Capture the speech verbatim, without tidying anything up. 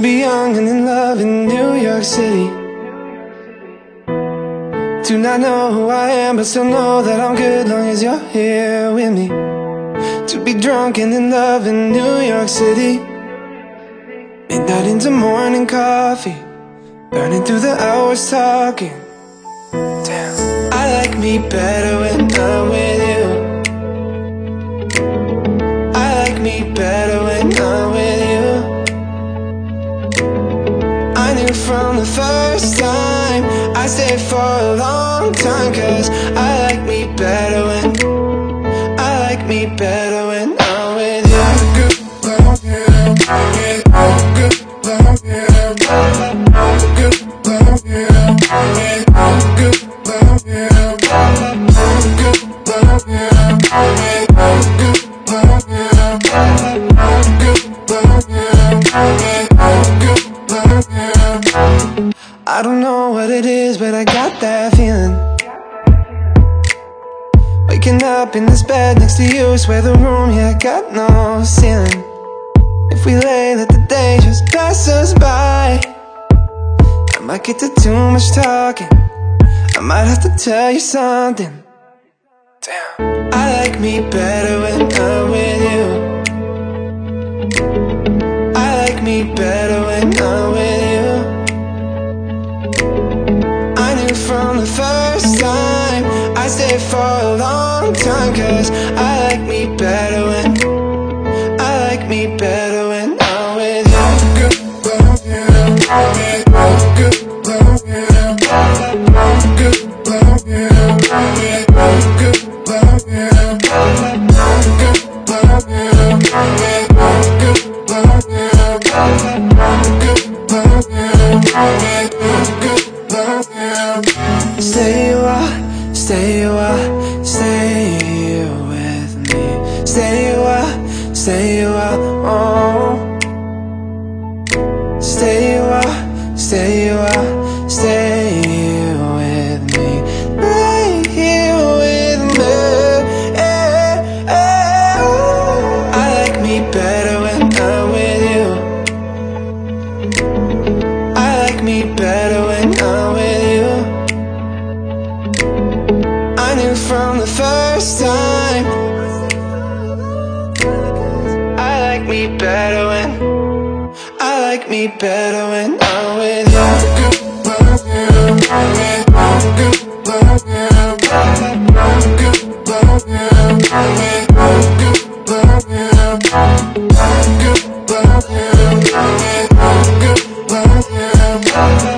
to be young and in love in New York City. Do not know who I am, but still know that I'm good long as you're here with me. To be drunk and in love in New York City. Midnight into morning coffee, burning through the hours talking. Damn, I like me better when I'm with you. I like me better when I'm with you. I knew from the first time I stayed for a long time, cause I like me better when I like me better when I'm with you. Good love, yeah, good love, yeah, good love, yeah, good love, yeah, good love, yeah, good love, yeah, good love, yeah. I don't know what it is, but I got that feeling. Waking up in this bed next to you, swear the room, yeah, got no ceiling. If we lay, let the day just pass us by. I might get to too much talking, I might have to tell you something. Damn, I like me better when I'm with you. I like me better when I'm with you. I knew from the first time I stayed for a long time, cause I like me better when I like me better when I'm with you. Good love, yeah, good love, yeah, good love, yeah, good love, yeah, good love, yeah, good love, yeah, good love, yeah, good love, yeah. Stay a while, stay a while, stay with me. Stay a while, stay a while, oh. Stay a while, stay a while, stay with me. Lay here with me. eh, eh, oh. I like me better when I'm with you. I like me better when I'm with you. I knew from the first time I like me better when I like me better when I'm with you. Good love, yeah, good love, yeah, good love, yeah, good love, yeah, good love, yeah, good love, yeah.